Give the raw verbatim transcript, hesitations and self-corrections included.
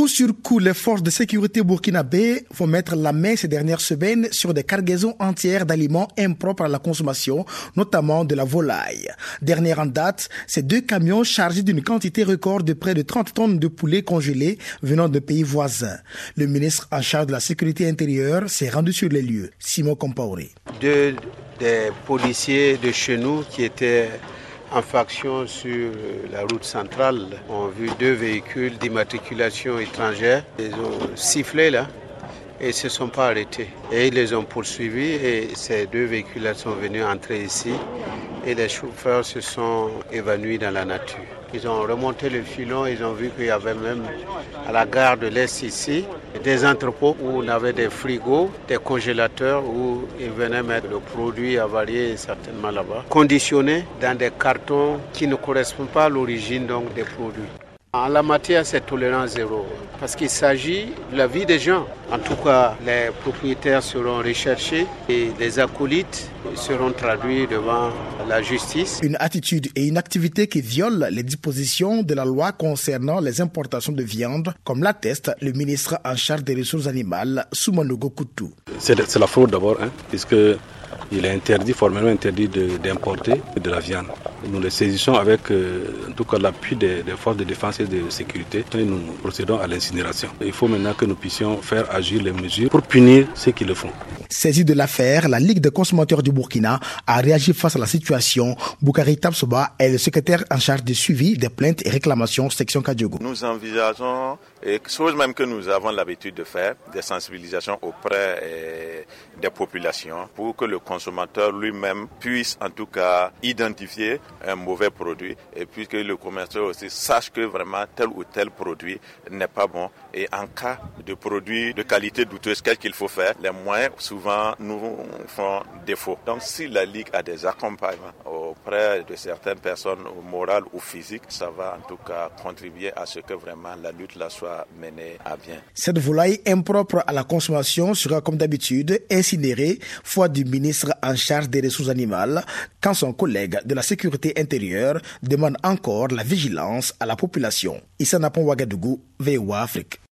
Coup sur coup, les forces de sécurité burkinabées vont mettre la main ces dernières semaines sur des cargaisons entières d'aliments impropres à la consommation, notamment de la volaille. Dernière en date, ces deux camions chargés d'une quantité record de près de trente tonnes de poulet congelé venant de pays voisins. Le ministre en charge de la sécurité intérieure s'est rendu sur les lieux. Simon Compaoré. Deux des policiers de chez nous qui étaient en faction sur la route centrale ont vu deux véhicules d'immatriculation étrangère. Ils ont sifflé là et ne se sont pas arrêtés. Et ils les ont poursuivis et ces deux véhicules sont venus entrer ici et les chauffeurs se sont évanouis dans la nature. Ils ont remonté le filon, ils ont vu qu'il y avait même à la gare de l'Est ici des entrepôts où on avait des frigos, des congélateurs où ils venaient mettre le produit avarié certainement là-bas, conditionné dans des cartons qui ne correspondent pas à l'origine donc des produits. En la matière, c'est tolérance zéro, parce qu'il s'agit de la vie des gens. En tout cas, les propriétaires seront recherchés et les acolytes seront traduits devant la justice. Une attitude et une activité qui violent les dispositions de la loi concernant les importations de viande, comme l'atteste le ministre en charge des ressources animales, Soumanogo Koutou. C'est, c'est la fraude d'abord, hein, puisque il est interdit, formellement interdit de, d'importer de la viande. Nous les saisissons avec euh, en tout cas l'appui des, des forces de défense et de sécurité et nous procédons à l'incinération. Il faut maintenant que nous puissions faire agir les mesures pour punir ceux qui le font. Saisi de l'affaire, la Ligue des consommateurs du Burkina a réagi face à la situation. Boukari Tabsoba est le secrétaire en charge du suivi des plaintes et réclamations section Kadiogo. Nous envisageons, et chose même que nous avons l'habitude de faire, des sensibilisations auprès eh, des populations pour que le consommateur lui-même puisse en tout cas identifier un mauvais produit et puis que le commerçant aussi sache que vraiment tel ou tel produit n'est pas bon. Et en cas de produit de qualité douteuse, qu'est-ce qu'il faut faire? Les moyens souvent nous font défaut. Donc si la Ligue a des accompagnements auprès de certaines personnes morales ou physiques, ça va en tout cas contribuer à ce que vraiment la lutte là soit menée à bien. Cette volaille impropre à la consommation sera comme d'habitude incinérée, foi du ministre en charge des ressources animales, quand son collègue de la sécurité intérieure demande encore la vigilance à la population. Issa Napon Ouagadougou, V O A Afrique.